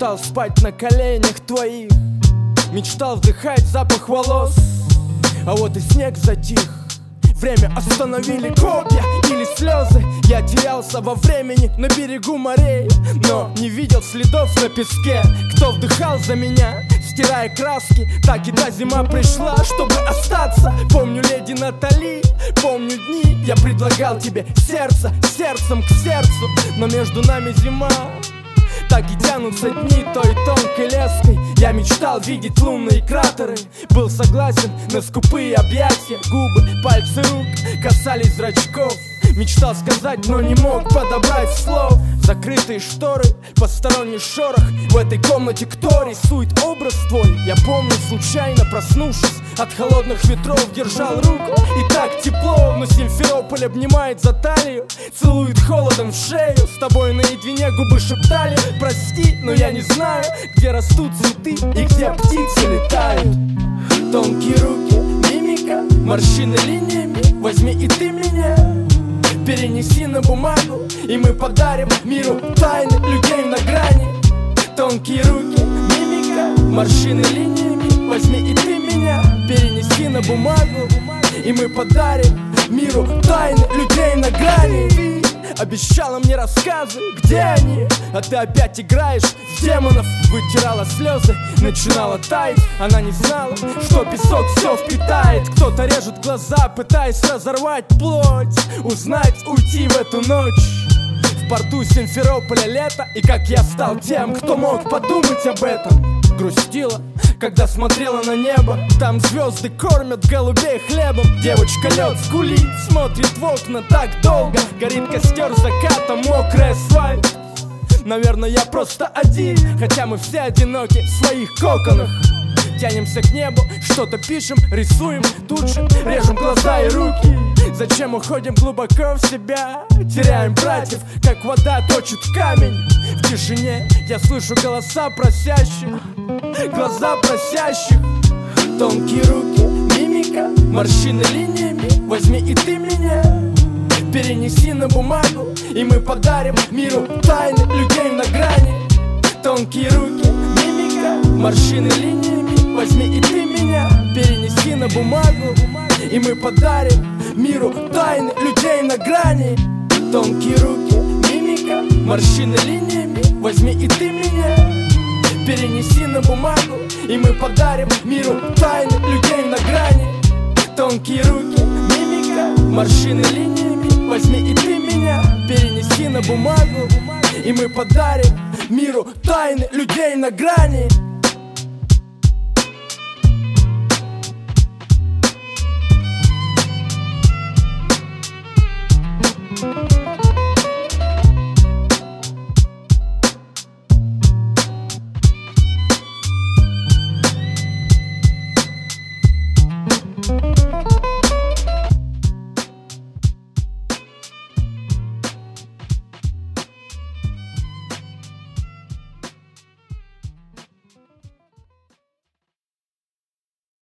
Мечтал спать на коленях твоих, мечтал вдыхать запах волос. А вот и снег затих, время остановили копья или слезы. Я терялся во времени на берегу морей, но не видел следов на песке. Кто вдыхал за меня, стирая краски? Так и та зима пришла, чтобы остаться. Помню леди Натали, помню дни. Я предлагал тебе сердце, сердцем к сердцу, но между нами зима. Так и тянутся дни той тонкой леской. Я мечтал видеть лунные кратеры, был согласен на скупые объятия. Губы, пальцы рук касались зрачков. Мечтал сказать, но не мог подобрать слов. Закрытые шторы, посторонний шорох. В этой комнате кто рисует образ твой? Я помню, случайно проснувшись от холодных ветров, держал руку, и так тепло. Но Симферополь обнимает за талию, целует холодом в шею. С тобой наедине губы шептали: прости, но я не знаю, где растут цветы и где птицы летают. Тонкие руки, мимика, морщины линиями. Возьми и ты меня, перенеси на бумагу, и мы подарим миру тайны людей на грани. Тонкие руки, мимика, морщины линиями. Возьми и ты меня, перенеси на бумагу, и мы подарим миру тайны людей на грани. Ты обещала мне рассказы, где они? А ты опять играешь в демонов. Вытирала слезы, начинала таять. Она не знала, что песок все впитает. Кто-то режет глаза, пытаясь разорвать плоть. Узнать, уйти в эту ночь. В порту Симферополя лето, и как я стал тем, кто мог подумать об этом. Грустила, когда смотрела на небо. Там звезды кормят голубей хлебом. Девочка лед скулит, смотрит в окна так долго. Горит костер заката, мокрый асфальт. Наверное, я просто один, хотя мы все одиноки в своих коконах. Тянемся к небу, что-то пишем, рисуем, тут же режем глаза и руки. Зачем уходим глубоко в себя? Теряем братьев, как вода точит камень. В тишине я слышу голоса просящих, глаза просящих. Тонкие руки, мимика, морщины линиями. Возьми и ты меня, перенеси на бумагу, и мы подарим миру тайны людей на грани. Тонкие руки, мимика, морщины линиями. Возьми и ты меня, перенеси на бумагу, и мы подарим миру тайны людей на грани. Тонкие руки, мимика, морщины линиями. Возьми и ты меня, перенеси на бумагу, и мы подарим миру тайны людей на грани. Тонкие руки, мимика, морщины линиями. Возьми и ты меня, перенеси на бумагу, и мы подарим миру тайны людей на грани.